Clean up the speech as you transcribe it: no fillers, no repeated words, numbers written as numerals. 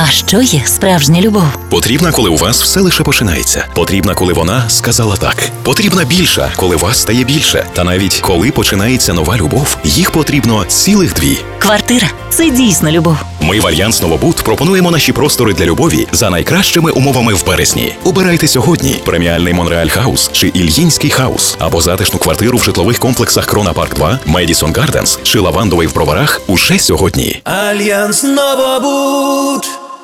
А що є справжня любов? Потрібна, коли у вас все лише починається. Потрібна, коли вона сказала так. Потрібна більша, коли вас стає більше. Та навіть коли починається нова любов, їх потрібно цілих 2. Квартира – це дійсно любов. Ми в Альянс Новобуд пропонуємо наші простори для любові за найкращими умовами в березні. Обирайте сьогодні преміальний Монреаль Хаус чи Ільїнський Хаус, або затишну квартиру в житлових комплексах Крона Парк 2, Медісон Гарденс чи Лавандовий в Броварах уже сьогодні. Альянс Новобуд.